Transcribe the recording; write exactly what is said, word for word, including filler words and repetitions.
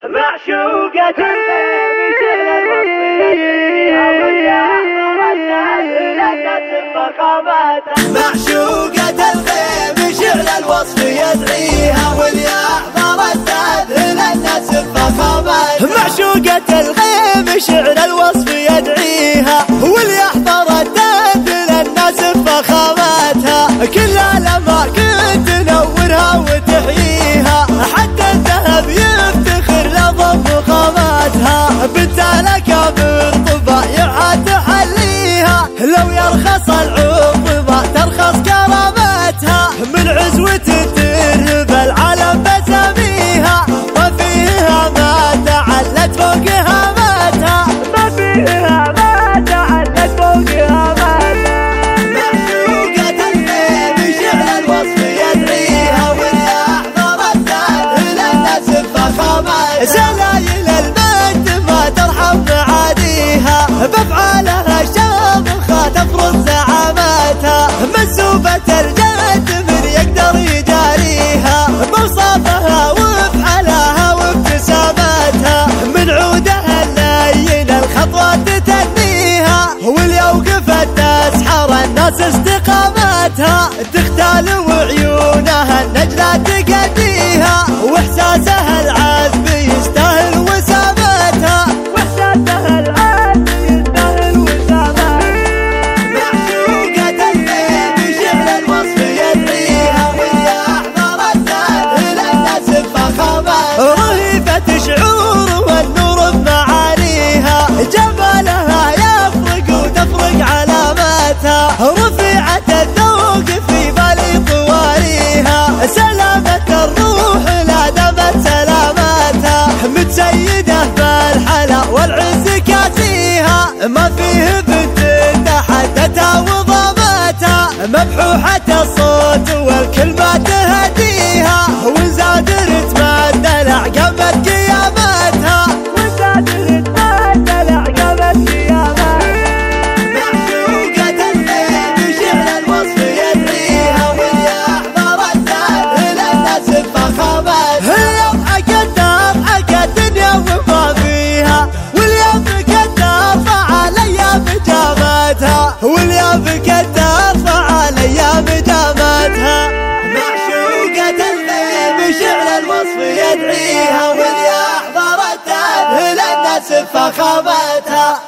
معشوقة بشعر الوصف يدريها والياء ردت فخاماتها. معشوقة الخيل بشعر الوصف يدريها والياء ردت للناس فخاماتها. معشوقة الخيل بشعر الوصف يدعيها والياء ردت للناس فخاماتها. كل الأماكن تنورها وتحييها حتى الذهب يفتخر لضم فخاماتها. بنت الأكابر طبايعها تحليها لو يرخص العرض ما ترخص كراماتها. من عزوة ترهب العالم بساميها ما فيها ما تعلت فوق هاماتها. ما فيها ما تعلت فوق هاماتها. معشوقة الخيل بشعر الوصف يدعيها والياء ردت للناس فخاماتها. سلايل المجد ما ترحم معاديها بافعالها الشامخة تفرض زعاماتها. منسوبة الجد من يقدر يجاريها بوصافها وافعالها وابتساماتها. من عودها اللين الخطوات تتنيها واليوم وقفت تسحر الناس استقاماتها. تختال وعيونها النجلة تقديها واحساسها العذب يستاهل وساماتها. واحساسها العذب يستاهل وساماتها. معشوقة الخيل بشعر الوصف يدعيها والياء ردت للناس فخاماتها. رهيبة شعور والنور بمعانيها جمالها يفرق وتفرق علاماتها. رفيعة الذوق في بالي طواريها سلامة الروح لا دامت سلاماتها. متسيدة بالحلا والعز كاسيها ما فيه بنت تحدتها وضاماتها. مبحوحة الصوت والكلمات تهديها وزاد رتم الدلع قامت قياماتها. وزاد رتم الدلع قامت قياماتها. معشوقة الخيل بشعر الوصف يدعيها والياء ردت للناس فخاماتها. اليوم عقد عقد الدنيا وما فيها واليوم قد ارفع الايام جاماتها. واليوم قد ارفع الايام جاماتها. معشوقة الخيل بشعر الوصف يدعيها والياء ردت للناس فخاماتها.